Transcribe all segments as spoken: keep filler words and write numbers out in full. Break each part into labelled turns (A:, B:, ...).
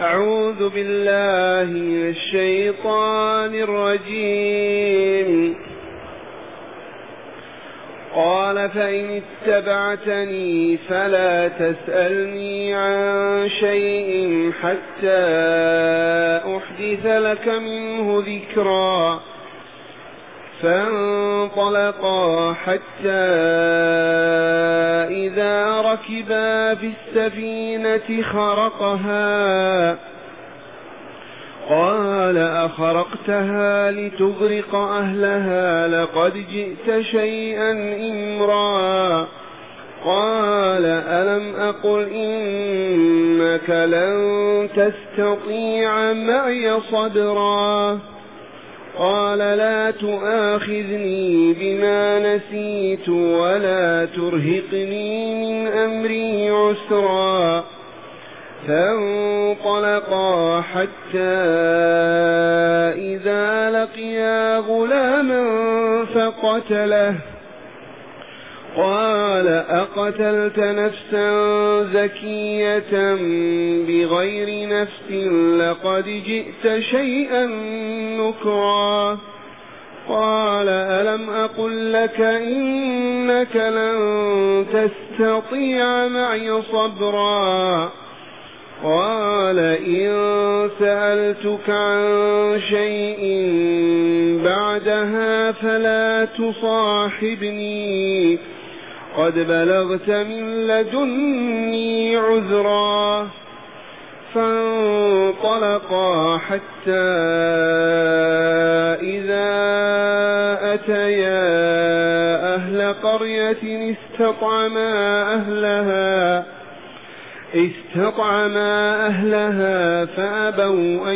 A: أعوذ بالله من الشيطان الرجيم. قال فإن اتبعتني فلا تسألني عن شيء حتى أحدث لك منه ذكرا. فانطلقا حتى إذا ركبا في السفينة خرقها قال أخرقتها لتغرق أهلها لقد جئت شيئا إمرا. قال ألم أقل إنك لن تستطيع معي صبرا. قال لا تؤاخذني بما نسيت ولا ترهقني من أمري عسرا. فانطلقا حتى إذا لقيا غلاما فقتله. قال أقتلت نفسا زكية بغير نفس لقد جئت شيئا نكرا. قال ألم أقل لك إنك لن تستطيع معي صبرا. قال إن سألتك عن شيء بعدها فلا تصاحبني قد بلغت من لدني عذرا. فانطلقا حتى إذا أتيا أهل قرية استطعما أهلها استطعما أهلها فأبوا أن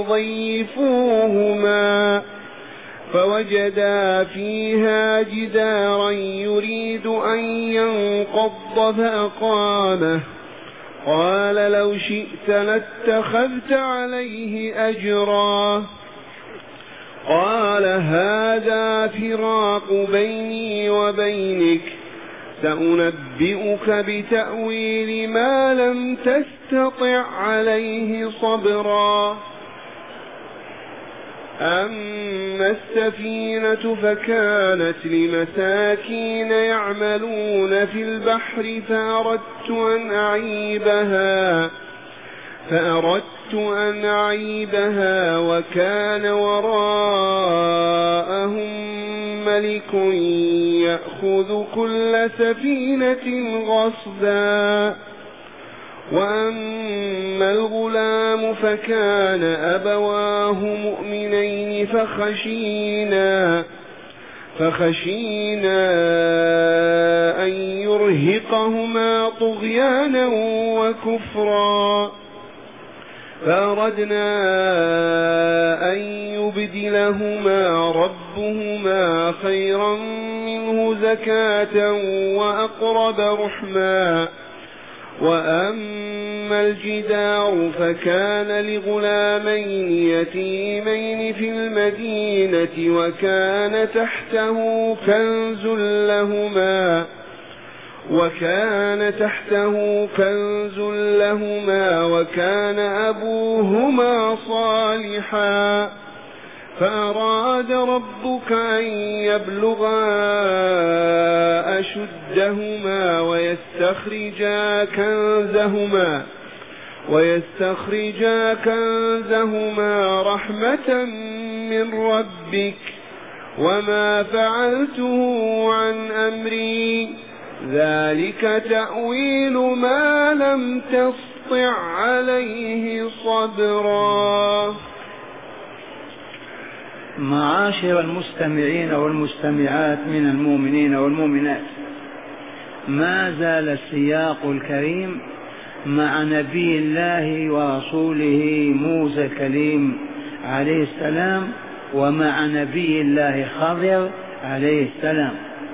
A: يضيفوهما فوجدا فيها جدارا يريد أن ينقض فأقامه. قال لو شئت لاتخذت عليه أجرا. قال هذا فراق بيني وبينك سأنبئك بتأويل ما لم تستطع عليه صبرا. أما السفينة فكانت لمساكين يعملون في البحر فأردت أن أعيبها فأردت أن أعيبها وكان وراءهم ملك يأخذ كل سفينة غصبا. وأما الغلام فكان أبواه مؤمنين فخشينا فخشينا أن يرهقهما طغيانا وكفرا. فأردنا أن يبدلهما ربهما خيرا منه زكاة وأقرب رحما. وأما الجدار فكان لغلامين يتيمين في المدينة وكان تحته كنز لهما وكان تحته كنز لهما وكان أبوهما صالحا. فأراد ربك أن يبلغا أشدهما ويستخرجا كنزهما ويستخرجا كنزهما رحمة من ربك وما فعلته عن أمري ذلك تأويل ما لم تسطع عليه صبرا.
B: معاشر المستمعين والمستمعات من المؤمنين والمؤمنات، ما زال السياق الكريم مع نبي الله ورسوله موسى الكليم عليه السلام ومع نبي الله خضر عليه السلام.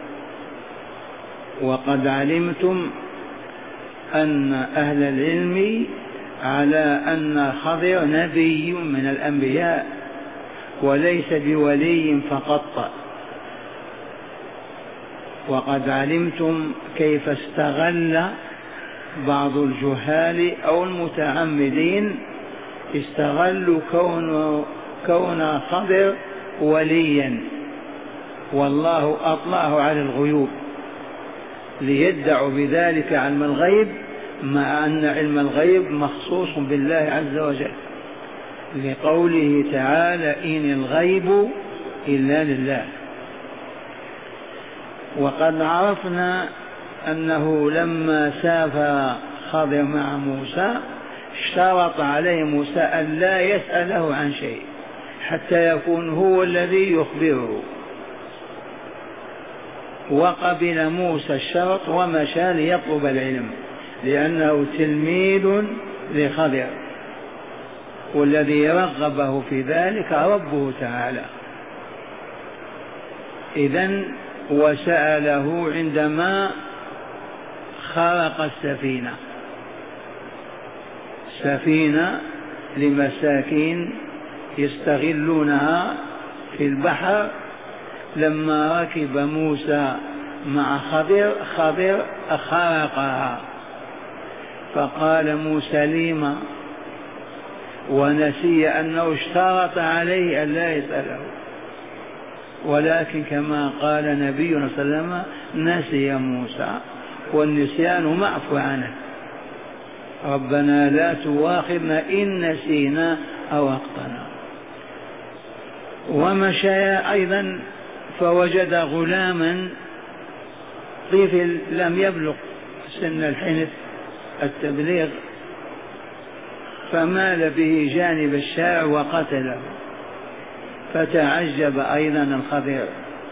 B: وقد علمتم أن أهل العلم على أن خضر نبي من الأنبياء وليس بولي فقط. وقد علمتم كيف استغل بعض الجهال أو المتعمدين استغلوا كون كون خضر وليا والله أطلعه على الغيوب ليدعوا بذلك علم الغيب، مع أن علم الغيب مخصوص بالله عز وجل، لقوله تعالى إن الغيب إلا لله. وقد عرفنا أنه لما سافر خضر مع موسى اشترط عليه موسى أن لا يسأله عن شيء حتى يكون هو الذي يخبره، وقبل موسى الشرط ومشى ليطلب العلم لأنه تلميذ لخضر، والذي رغبه في ذلك ربه تعالى. إذن وسأله عندما خرق السفينة، سفينة لمساكين يستغلونها في البحر، لما ركب موسى مع خضر خضر خرقها، فقال موسى لما، ونسي أنه اشترط عليه أن لا يسأله، ولكن كما قال نبينا صلى الله عليه وسلم نسي موسى والنسيان معفو عنه، ربنا لا تواخذنا إن نسينا أو أخطأنا. ومشى أيضا فوجد غلاما طفل لم يبلغ سن الحنث التبليغ، فمال به جانب الشارع وقتله، فتعجب أيضا الخضر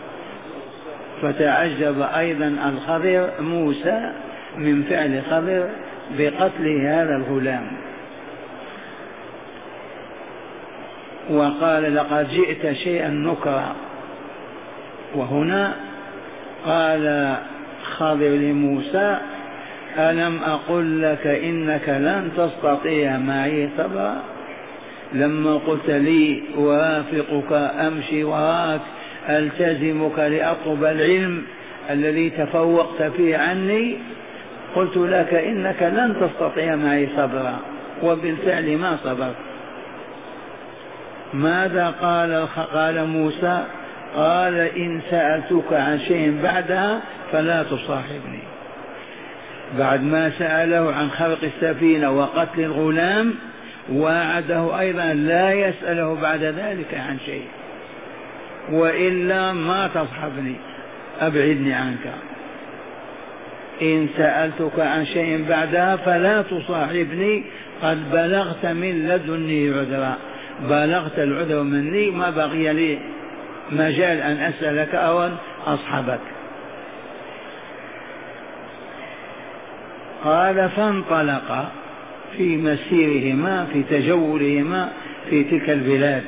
B: فتعجب أيضا الخضر موسى من فعل خضر بقتل هذا الغلام، وقال لقد جئت شيئا نكرا. وهنا قال خضر لموسى ألم أقل لك إنك لن تستطيع معي صبرا، لما قلت لي وافقك أمشي وراك ألتزمك لأطلب العلم الذي تفوقت فيه عني، قلت لك إنك لن تستطيع معي صبرا، وبالفعل ما صبرت. ماذا قال قال موسى؟ قال إن سألتك عن شيء بعدها فلا تصاحبني. بعد ما سأله عن خلق السفينة وقتل الغلام وعده أيضا لا يسأله بعد ذلك عن شيء، وإلا ما تصحبني أبعدني عنك. إن سألتك عن شيء بعدها فلا تصاحبني، قد بلغت من لدني عذرا، بلغت العذر مني، ما بقي لي مجال أن أسألك أو أن أصحبك. قال فانطلقا في مسيرهما في تجولهما في تلك البلاد،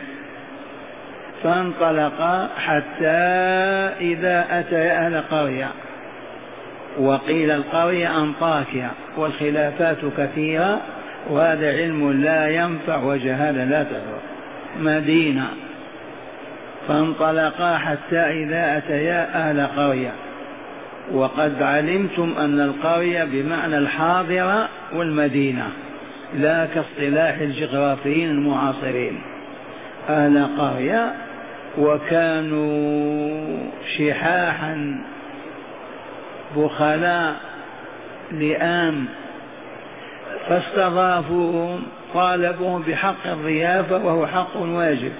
B: فانطلقا حتى إذا أتيا أهل قرية، وقيل القرية أنطاكيا، والخلافات كثيرة وهذا علم لا ينفع وجهالة لا تضر. مدينة، فانطلقا حتى إذا أتيا أهل قرية، وقد علمتم أن القرية بمعنى الحاضرة والمدينة لا كاصطلاح الجغرافيين المعاصرين. أهل قرية وكانوا شحاحا بخلاء لئام، فاستضافوهم طالبوهم بحق الضيافة وهو حق واجب،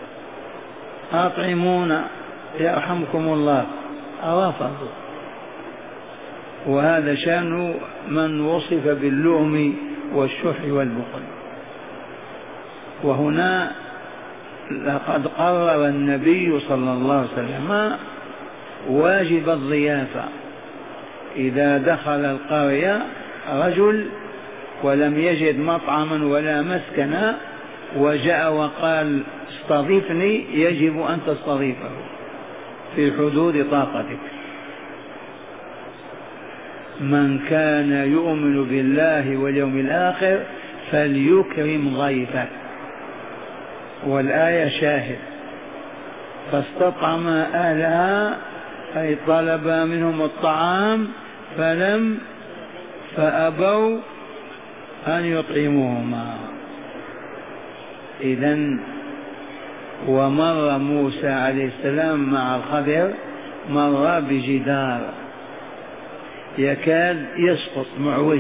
B: أطعمونا يرحمكم الله، رفضوا. وهذا شأن من وصف باللؤم والشح والبخل. وهنا لقد قرر النبي صلى الله عليه وسلم واجب الضيافة. إذا دخل القرية رجل ولم يجد مطعما ولا مسكنا وجاء وقال استضيفني، يجب أن تستضيفه في حدود طاقتك. من كان يؤمن بالله واليوم الآخر فليكرم ضيفه، والآية شاهد. فاستطعم أهلها أي طلب منهم الطعام فلم فأبوا أن يطعموهما. إذن ومر موسى عليه السلام مع الخضر مر بجدار يكاد يسقط معوج،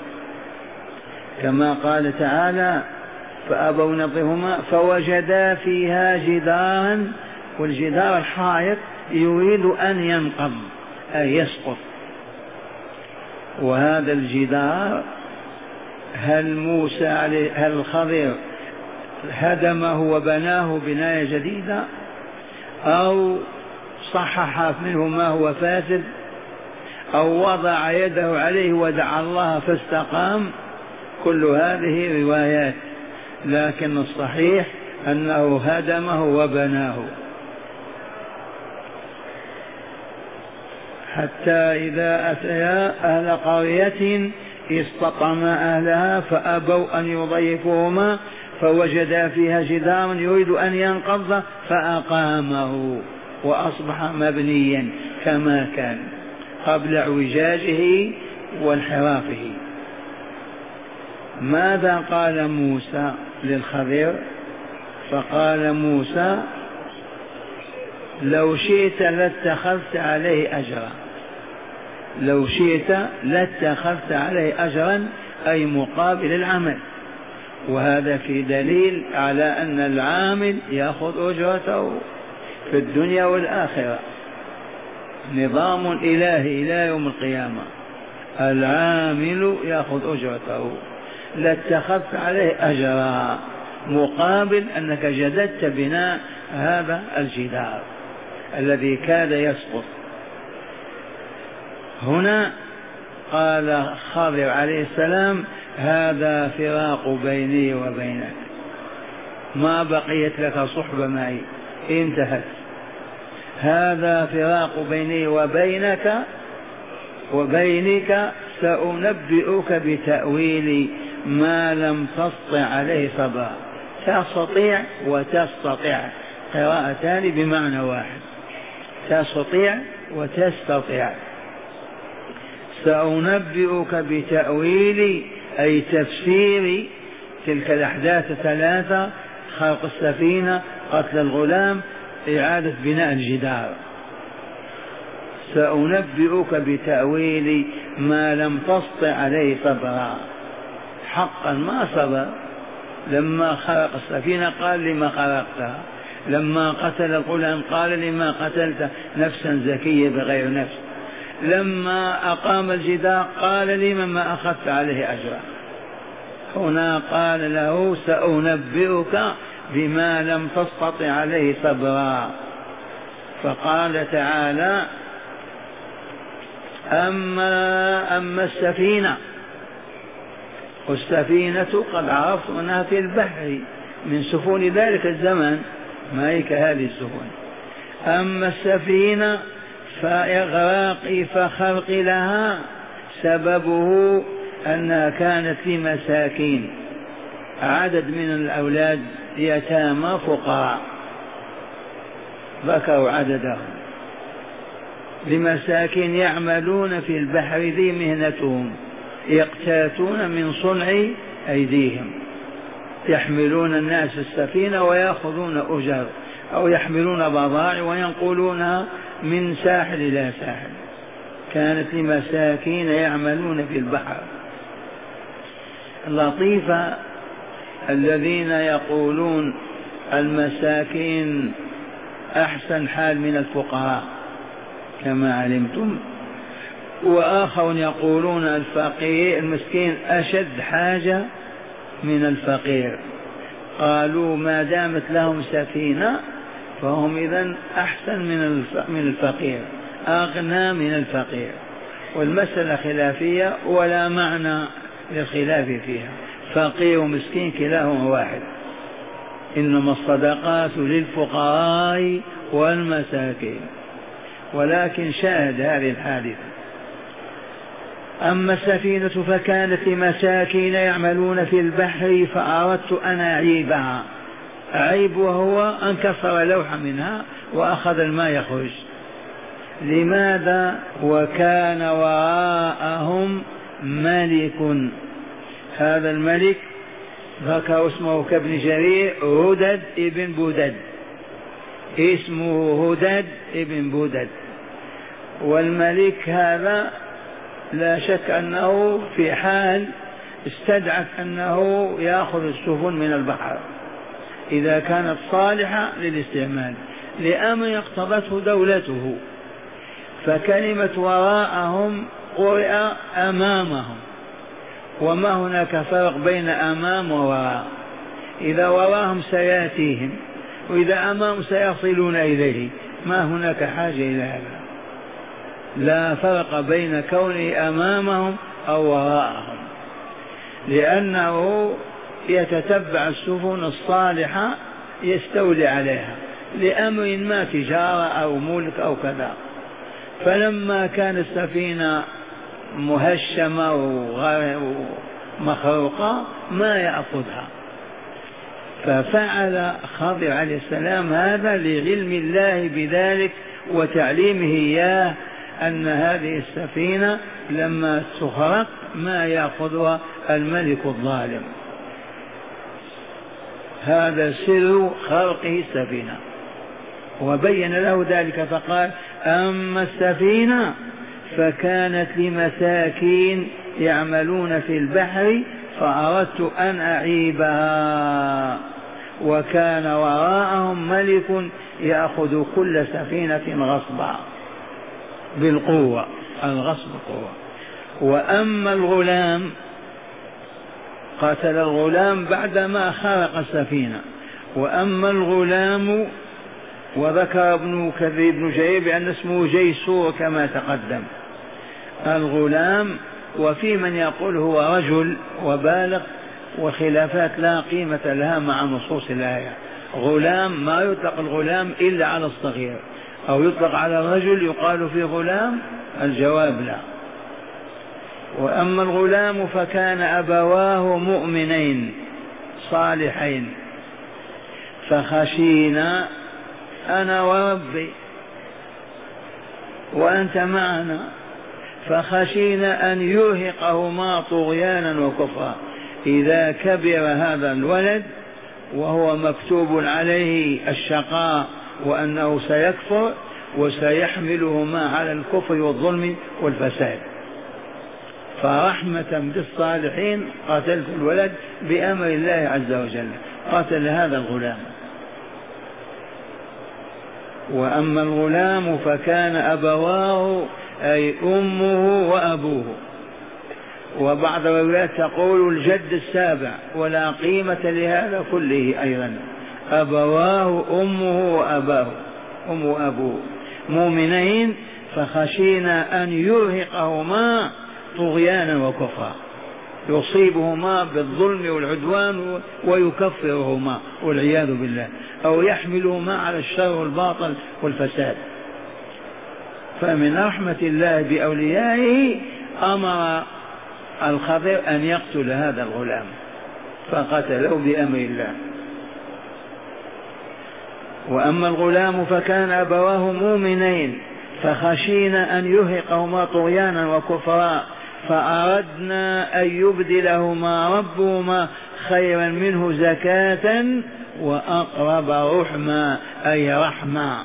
B: كما قال تعالى فأبوا نطهما فوجدا فيها جدارا، والجدار الحائط يريد أن ينقض أي يسقط. وهذا الجدار هل موسى عليه هل الخضر هدمه وبناه بناية جديدة أو صحح منه ما هو فاسد أو وضع يده عليه ودعا الله فاستقام؟ كل هذه روايات، لكن الصحيح أنه هدمه وبناه. حتى إذا أتيا أهل قرية استطعما أهلها فأبوا أن يضيفوهما فوجدا فيها جدارا يريد أن ينقض فأقامه وأصبح مبنيا كما كان قبل اعوجاجه وانحرافه. ماذا قال موسى للخضر؟ فقال موسى لو شئت لاتخذت عليه أجرا، لو شئت لاتخذت عليه أجرا أي مقابل العمل. وهذا في دليل على أن العامل يأخذ أجرته في الدنيا والآخرة، نظام إلهي إلى يوم القيامة، العامل يأخذ أجرته. لاتخذت عليه أجرا مقابل أنك جددت بناء هذا الجدار الذي كاد يسقط. هنا قال خضر عليه السلام هذا فراق بيني وبينك، ما بقيت لك صحبة معي، انتهت. هذا فراق بيني وبينك وبينك سأنبئك بتأويل ما لم تستطع عليه صبرا. تستطيع وتستطيع قراءتان بمعنى واحد، تستطيع وتستطيع. سأنبئك بتأويل أي تفسير تلك الأحداث الثلاثة: خلق السفينة، قتل الغلام، إعادة بناء الجدار. سأنبئك بتأويل ما لم تستطع عليه صبرا. حقا ما صبر، لما خلق السفينة قال لما خلقتها، لما قتل الغلام قال لما قتلت نفسا زكية بغير نفس، لما أقام الجدار قال لما ما أخذت عليه أجرا. هنا قال له سأنبئك بما لم تستطع عليه صبرا. فقال تعالى أما, أما السفينة، والسفينة قد عرفت أنها في البحر من سفن ذلك الزمن، ما هي كهذه السفن. أما السفينة فإغراقي فخلق لها سببه أنها كانت لمساكين، عدد من الأولاد يتامى فقراء، ذكروا عددهم، لمساكين يعملون في البحر ذي مهنتهم، يقتاتون من صنع أيديهم، يحملون الناس السفينة ويأخذون أجر، أو يحملون بضائع وينقلونها من ساحل إلى ساحل. كانت لمساكين يعملون في البحر. اللطيفة الذين يقولون المساكين أحسن حال من الفقراء كما علمتم، وآخرون يقولون الفقير المسكين أشد حاجة من الفقير. قالوا ما دامت لهم سفينة فهم إذن أحسن من الفقير، أغنى من الفقير. والمسألة خلافية ولا معنى للخلاف فيها، فقير ومسكين كلاهما واحد، إنما الصدقات للفقراء والمساكين. ولكن شاهد هذه الحادثة. أما السفينة فكانت لمساكين يعملون في البحر فأردت أن أعيبها. عيب وهو أن كسر لوحة منها وأخذ الماء يخرج. لماذا؟ وكان وراءهم ملك، هذا الملك ذكر اسمه كابن جرير هدد ابن بودد، اسمه هدد ابن بودد. والملك هذا لا شك أنه في حال استدعت أنه يأخذ السفن من البحر إذا كانت صالحة للاستعمال، لأمر اقتضته دولته. فكلمة وراءهم قرئ أمامهم، وما هناك فرق بين أمام ووراء. إذا وراءهم سيأتيهم، وإذا أمام سيصلون إليه، ما هناك حاجة إلى هذا. لا فرق بين كونه أمامهم أو وراءهم، لأنه يتتبع السفن الصالحة يستولي عليها لأمر ما، تجارة أو ملك أو كذا. فلما كان السفينة مهشمة ومخروقة ما يأخذها. ففعل خضر عليه السلام هذا لعلم الله بذلك وتعليمه إياه أن هذه السفينة لما تخرق ما يأخذها الملك الظالم. هذا سر خرقه السفينة، وبين له ذلك فقال: أما السفينة فكانت لمساكين يعملون في البحر فأردت أن أعيبها، وكان وراءهم ملك يأخذ كل سفينة غصبا بالقوة، الغصب قوة. وأما الغلام قتل الغلام بعدما خرق السفينة. وأما الغلام وذكر ابن كثير بن جرير بأن اسمه جيسور كما تقدم. الغلام وفي من يقول هو رجل وبالغ، وخلافات لا قيمة لها مع نصوص الآية. غلام ما يطلق الغلام إلا على الصغير، أو يطلق على الرجل يقال في غلام، الجواب لا. وأما الغلام فكان أبواه مؤمنين صالحين فخشينا، أنا وربي وأنت معنا، فخشينا أن يرهقهما طغيانا وكفرا. إذا كبر هذا الولد وهو مكتوب عليه الشقاء وأنه سيكفر وسيحملهما على الكفر والظلم والفساد، فرحمة بالصالحين قتلت الولد بأمر الله عز وجل، قتل هذا الغلام. وأما الغلام فكان أبواه أي أمه وأبوه، وبعض الروايات تقول الجد السابع، ولا قيمة لهذا كله أيضا. أبواه أمه وأباه، أم وأبوه مؤمنين فخشينا أن يرهقهما طغيانا وكفرا، يصيبهما بالظلم والعدوان ويكفرهما والعياذ بالله، أو يحملهما على الشر والباطل والفساد. فمن رحمة الله بأوليائه أمر الخضر أن يقتل هذا الغلام فقتله بأمر الله. وأما الغلام فكان أبواه مؤمنين فخشينا أن يرهقهما طغيانا وكفرا فأردنا أن يبدلهما ربهما خيرا منه زكاة وأقرب رحما أي رحمة.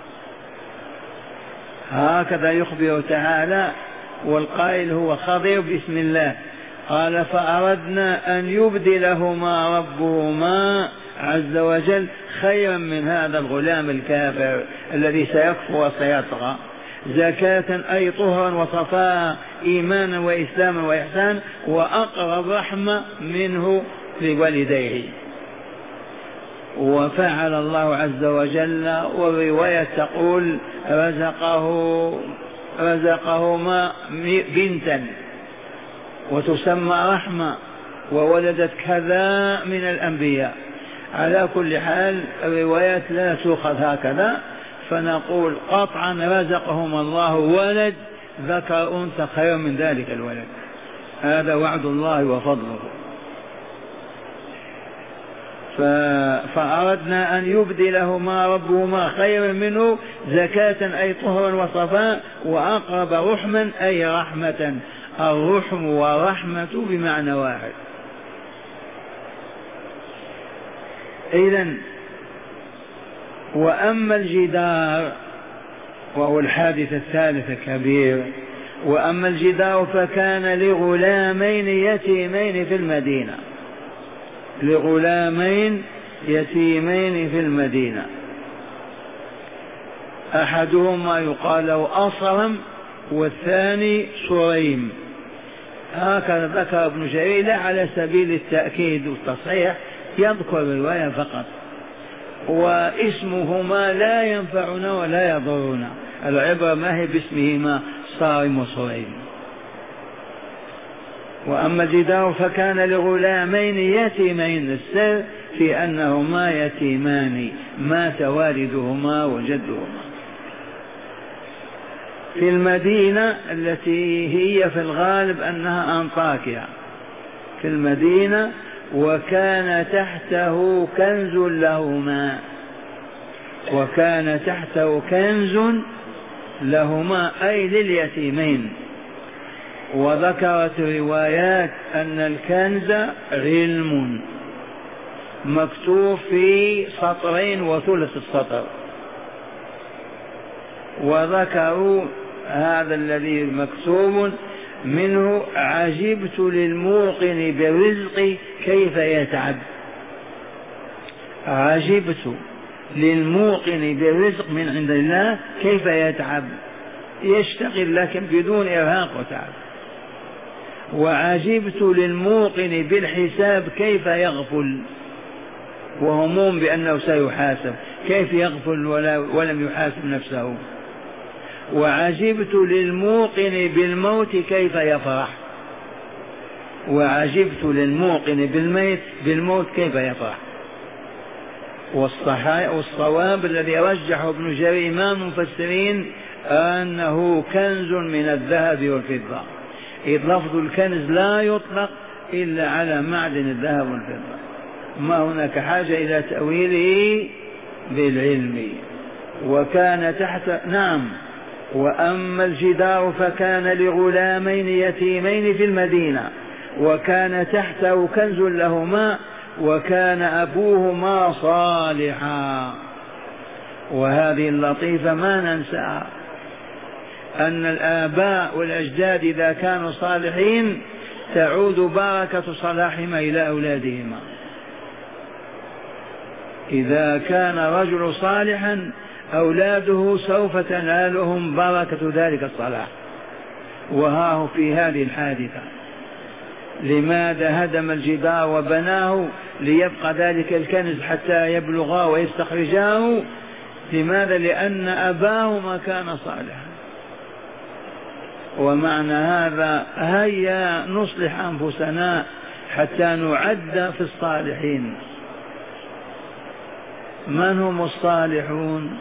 B: هكذا يخبر تعالى، والقائل هو خضر باسم الله. قال: فأردنا أن يبدلهما ربهما عز وجل خيرا من هذا الغلام الكافر الذي سيكفر وسيطغى، زكاة أي طهرا وصفاء، إيمانا وإسلاما وإحسانا، وأقرب رحمة منه لوالديه. وفعل الله عز وجل. والرواية تقول: رزقه رزقهما بنتا وتسمى رحمة، وولدت كذا من الأنبياء. على كل حال الروايات لا تؤخذ هكذا، فنقول قطعا رزقهما الله ولد ذكر أنثى خير من ذلك الولد. هذا وعد الله وفضله. فأردنا أن يبدلهما ربهما خيرا منه زكاة أي طهرا وصفاء، وأقرب رحما أي رحمة. الرحم والرحمة بمعنى واحد. إذن وأما الجدار وهو الحادث الثالث الكبير، وأما الجدار فكان لغلامين يتيمين في المدينة، لغلامين يتيمين في المدينة، أحدهما يقال له أصرم والثاني سريم. هكذا ذكر ابن جرير لا على سبيل التأكيد والتصحيح، يذكر الرواية فقط، واسمهما لا ينفعنا ولا يضرنا، العبرة ما هي باسمهما صارم وسريم. وأما الجدار فكان لغلامين يتيمين، السر في أنهما يتيمان مات والدهما وجدهما في المدينة التي هي في الغالب أنها أنطاكيا في المدينة، وكان تحته كنز لهما، وكان تحته كنز لهما أي لليتيمين. وذكرت روايات أن الكنز علم مكتوب في سطرين وثلث السطر، وذكروا هذا الذي مكتوب منه: عجبت للموقن بالرزق كيف يتعب. عجبت للموقن بالرزق من عند الله كيف يتعب، يشتغل لكن بدون إرهاق وتعب. وعجبت للموقن بالحساب كيف يغفل، وهموم بأنه سيحاسب، كيف يغفل ولا ولم يحاسب نفسه. وعجبت للموقن بالموت كيف يفرح، وعجبت للموقن بالميت بالموت كيف يفرح. والصواب الذي رجحه ابن جرير إمام المفسرين أنه كنز من الذهب والفضة، إذ لفظ الكنز لا يطلق إلا على معدن الذهب والفضة، ما هناك حاجة إلى تأويله بالعلم. وكان تحت نعم. وأما الجدار فكان لغلامين يتيمين في المدينة، وكان تحته كنز لهما، وكان أبوهما صالحا. وهذه اللطيفة ما ننساها، أن الآباء والأجداد إذا كانوا صالحين تعود بركة صلاحهما إلى أولادهما. إذا كان رجل صالحا أولاده سوف تنالهم بركة ذلك الصلاح. وها في هذه الحادثة لماذا هدم الجدار وبناه ليبقى ذلك الكنز حتى يبلغا ويستخرجاه؟ لماذا؟ لأن أباهما كان صالحا. ومعنى هذا هيا نصلح أنفسنا حتى نعد في الصالحين. من هم الصالحون؟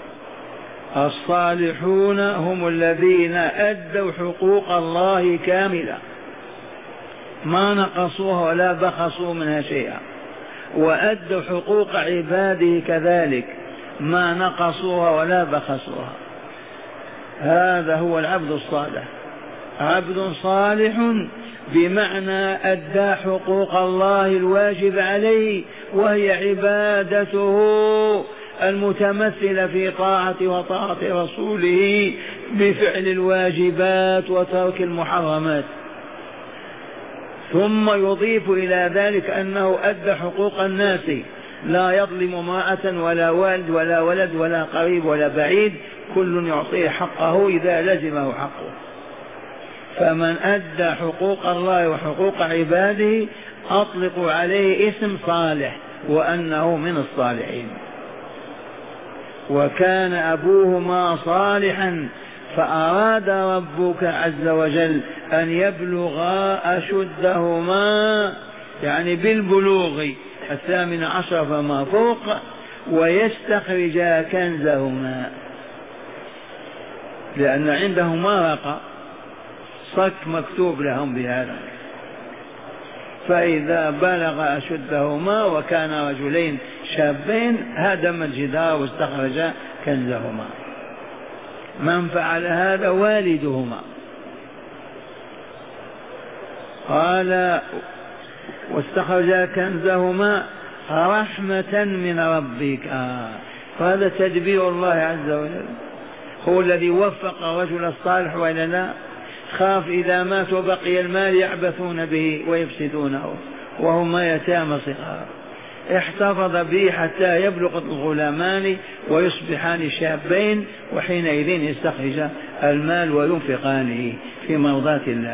B: الصالحون هم الذين أدوا حقوق الله كاملة، ما نقصوها ولا بخسوا منها شيئا، وأدوا حقوق عباده كذلك، ما نقصوها ولا بخسوها. هذا هو العبد الصالح. عبد صالح بمعنى أدى حقوق الله الواجب عليه، وهي عبادته المتمثلة في طاعة وطاعة رسوله بفعل الواجبات وترك المحرمات. ثم يضيف إلى ذلك أنه أدى حقوق الناس، لا يظلم امرأة ولا والد ولا ولد ولا قريب ولا بعيد، كل يعطيه حقه إذا لزمه حقه. فمن أدى حقوق الله وحقوق عباده أطلق عليه اسم صالح، وأنه من الصالحين. وكان أبوهما صالحا فأراد ربك عز وجل أن يبلغا أشدهما، يعني بالبلوغ الثامن عشر فما فوق، ويستخرجا كنزهما، لأن عندهما رقة صك مكتوب لهم بهذا. فإذا بلغ أشدهما وكان رجلين شابين هدم الجدار واستخرجا كنزهما. من فعل هذا؟ والدهما. قال واستخرجا كنزهما رحمة من ربك. هذا تدبير الله عز وجل، هو الذي وفق الرجل الصالح وإلا لا. خاف إذا مات وبقي المال يعبثون به ويفسدونه وهم يتامى صغار، احتفظ به حتى يبلغ الغلامان ويصبحان شابين، وحينئذ يستخرج المال وينفقانه في مرضاة الله،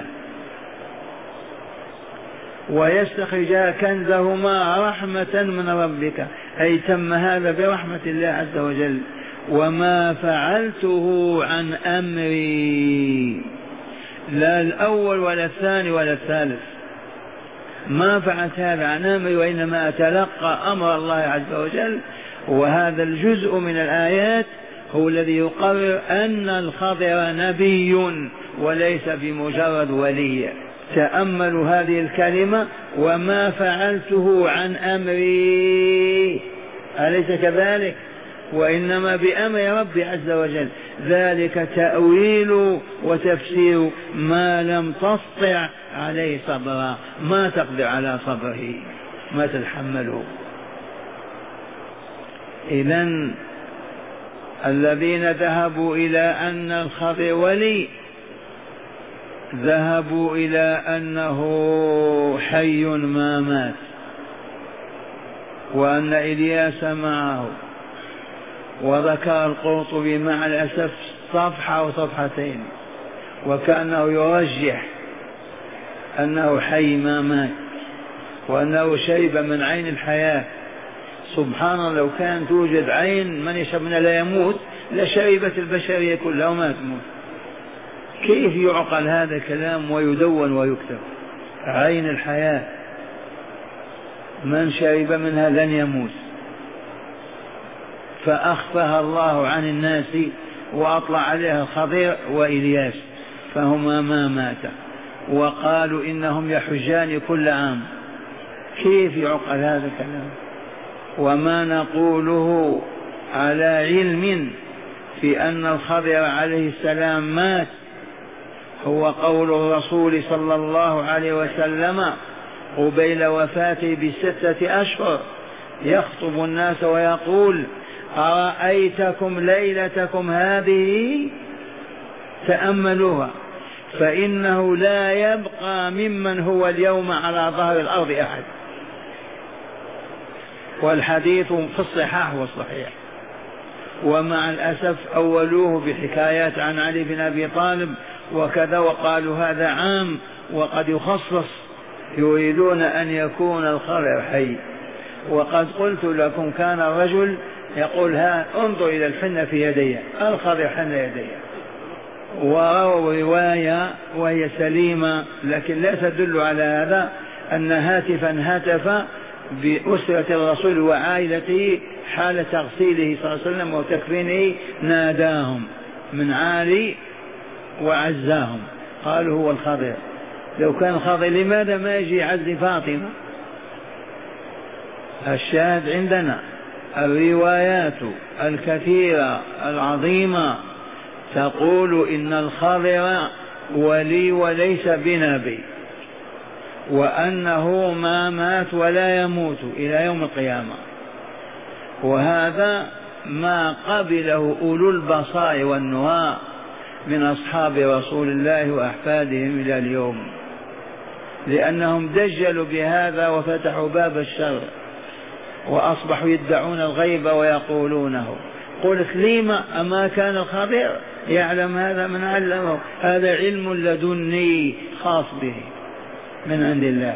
B: ويستخرجا كنزهما رحمة من ربك، أي تم هذا برحمة الله عز وجل. وما فعلته عن أمري، لا الأول ولا الثاني ولا الثالث، ما فعلت هذا عن أمري، وإنما أتلقى أمر الله عز وجل. وهذا الجزء من الآيات هو الذي يقرر أن الخضر نبي وليس بمجرد ولي. تأملوا هذه الكلمة، وما فعلته عن أمري، أليس كذلك؟ وإنما بأمر ربي عز وجل. ذلك تأويل وتفسير ما لم تسطع عليه صبرا، ما تقدر على صبره، ما تتحمله. إذن الذين ذهبوا إلى أن الخضر ولي ذهبوا إلى أنه حي ما مات، وأن إلياس معه. وذكر القرطبي مع الأسف صفحة أو صفحتين، وكأنه يرجح أنه حي ما مات، وأنه شرب من عين الحياة. سبحان الله، لو كان توجد عين من يشرب منها لا يموت لشربت البشرية كلها وما تموت. كيف يعقل هذا الكلام ويدون ويكتب؟ عين الحياة من شرب منها لن يموت، فأخفاها الله عن الناس وأطلع عليها الخضر وإلياس، فهما ما ماتا. وقالوا إنهم يحجان كل عام. كيف يعقل هذا الكلام؟ وما نقوله على علم في أن الخضر عليه السلام مات هو قول الرسول صلى الله عليه وسلم قبيل وفاته بستة أشهر، يخطب الناس ويقول: أرأيتكم ليلتكم هذه، تأملوها، فإنه لا يبقى ممن هو اليوم على ظهر الأرض أحد. والحديث في الصحاح والصحيح. ومع الأسف أولوه بحكايات عن علي بن أبي طالب وكذا، وقالوا هذا عام وقد يخصص، يريدون أن يكون الخضر حي. وقد قلت لكم كان الرجل يقول: ها انظر إلى الحنة في يدي، الخضر حن يدي. ورووا رواية وهي سليمة لكن لا تدل على هذا، أن هاتفا هتف بأسرة الرسول وعائلته حال تغسيله صلى الله عليه وسلم وتكفينه، ناداهم من عالي وعزاهم، قالوا: هو الخضر. لو كان الخضر لماذا ما يجي يعزي فاطمة؟ الشاهد عندنا الروايات الكثيرة العظيمة تقول إن الخضر ولي وليس بنبي، وأنه ما مات ولا يموت إلى يوم القيامة. وهذا ما قبله أولو البصائر والنهى من أصحاب رسول الله وأحفادهم إلى اليوم، لأنهم دجلوا بهذا وفتحوا باب الشر وأصبحوا يدعون الغيب ويقولونه. قلت: لما أما كان الخبير يعلم هذا؟ من علمه؟ هذا علم لدني خاص به من عند الله.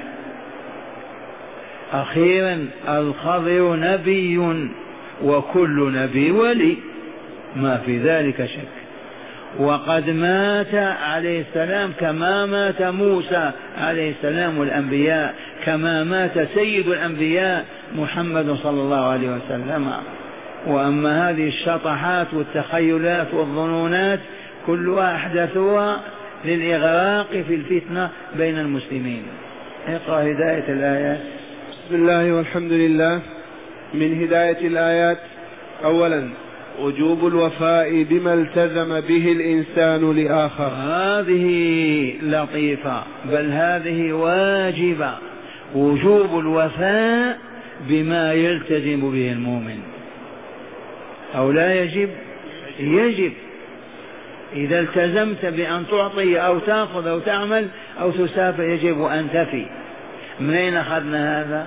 B: أخيرا الخضر نبي، وكل نبي ولي، ما في ذلك شك. وقد مات عليه السلام كما مات موسى عليه السلام والأنبياء، كما مات سيد الأنبياء محمد صلى الله عليه وسلم. وأما هذه الشطحات والتخيلات والظنونات كلها أحدثوها للإغراق في الفتنة بين المسلمين. اقرأ هداية الآيات.
A: بسم الله والحمد لله. من هداية الآيات: أولا وجوب الوفاء بما التزم به الإنسان لآخر.
B: هذه لطيفة، بل هذه واجبة، وجوب الوفاء بما يلتزم به المؤمن، أو لا يجب؟ يجب. إذا التزمت بأن تعطي أو تأخذ أو تعمل أو تسافر يجب أن تفي. من أين أخذنا هذا؟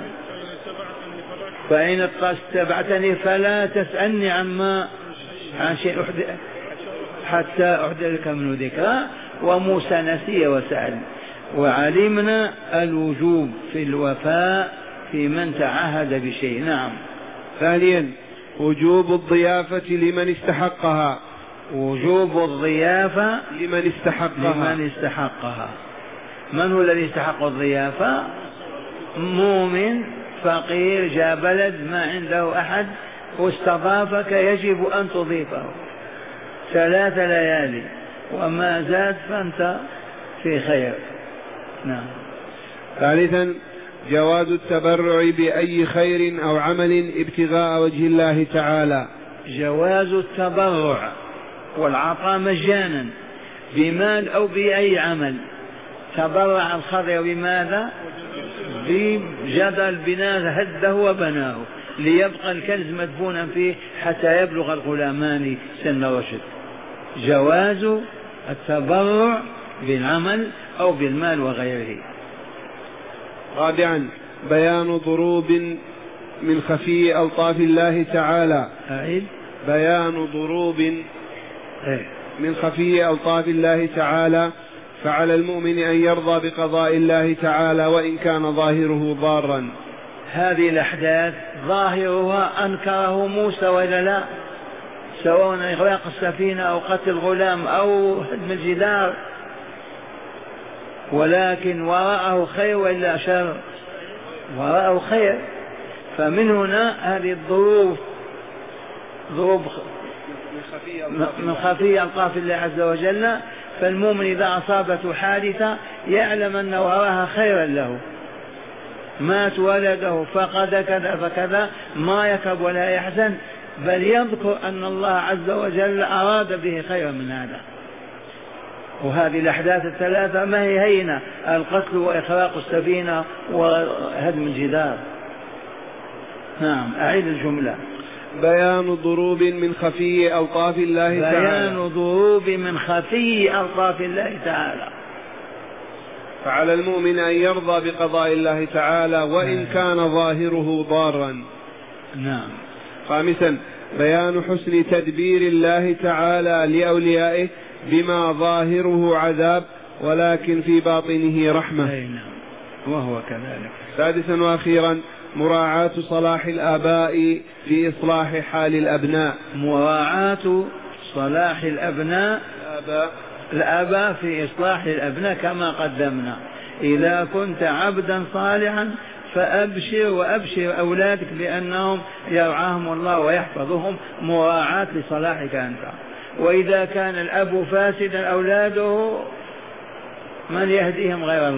B: فإن اتبعتني فلا تسألني عما عن شيء حتى أحدث من ذكرى. وموسى نسي وسأل. وعلمنا الوجوب في الوفاء في من تعهد بشيء. نعم.
A: ثانيا وجوب الضيافة لمن استحقها.
B: وجوب الضيافة
A: لمن استحقها.
B: لمن استحقها. من هو الذي استحق الضيافة؟ مؤمن فقير جاء بلد ما عنده أحد واستضافك يجب أن تضيفه ثلاث ليالي، وما زاد فأنت في خير. نعم.
A: ثالثا جواز التبرع بأي خير أو عمل ابتغاء وجه الله تعالى.
B: جواز التبرع والعطاء مجانا بمال أو بأي عمل. تبرع الخضر بماذا؟ بجدل بناء هده وبناه ليبقى الكنز مدفونا فيه حتى يبلغ الغلامان سن رشد. جواز التبرع بالعمل أو بالمال وغيره.
A: رابعا بيان ضروب من خفي ألطاف الله تعالى.
B: أعيد.
A: بيان ضروب من خفي ألطاف الله تعالى. فعلى المؤمن أن يرضى بقضاء الله تعالى وإن كان ظاهره ضارا.
B: هذه الأحداث ظاهرها أنكره موسى ولا لا؟ سواء إغراق السفينة أو قتل الغلام أو هدم الجدار، ولكن وراءه خير وإلا شر؟ وراءه خير. فمن هنا هذه الظروف ظروف من خفي ألطاف الله عز وجل. فالمؤمن إذا أصابته حادثة يعلم أن وراها خيرا له. مات ولده فقد كذا فكذا ما يكب ولا يحزن، بل يذكر أن الله عز وجل أراد به خيرا من هذا. وهذه الأحداث الثلاثة ما هي هينة: القتل وإخراق السفينة وهدم الجدار. نعم. أعيد الجملة.
A: بيان ضروب من خفي ألطاف الله تعالى.
B: بيان ضروب من خفي ألطاف الله تعالى.
A: فعلى المؤمن أن يرضى بقضاء الله تعالى وإن كان ظاهره ضارا.
B: نعم.
A: خامسا بيان حسن تدبير الله تعالى لأوليائه بما ظاهره عذاب ولكن في باطنه رحمة.
B: نعم. وهو كذلك.
A: سادسا وأخيرا مراعاة صلاح الآباء في إصلاح حال الأبناء.
B: مراعاة صلاح الأبناء الآباء, الآباء في إصلاح الأبناء كما قدمنا. إذا كنت عبدا صالحا فأبشر وأبشر أولادك بأنهم يرعاهم الله ويحفظهم مراعاة لصلاحك أنت. وإذا كان الأب فاسدا أولاده من يهديهم غير الله.